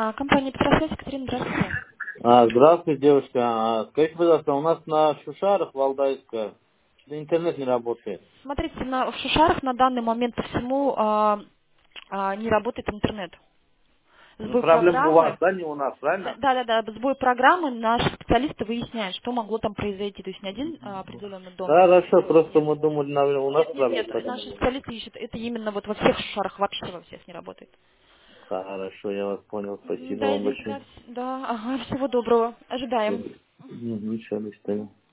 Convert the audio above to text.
Компания Петросвязь, Екатерина, здравствуйте. Здравствуйте, девушка. Скажите, пожалуйста, у нас на Шушарах, Валдайска, интернет не работает. Смотрите, в Шушарах на данный момент по всему не работает интернет. Ну, Сбой проблема у вас, программы. да, не у нас, правильно? Да, сбой программы, наши специалисты выясняют, что могло там произойти. То есть не один определенный дом. Хорошо, просто мы думали, наверное, у нас Нет, проблема, поэтому... наши специалисты ищут. Это именно вот во всех Шушарах, вообще во всех не работает. Хорошо, я вас понял, спасибо Да, вам извините, большое. да, ага, всего доброго. Ожидаем. Ничего, до свидания.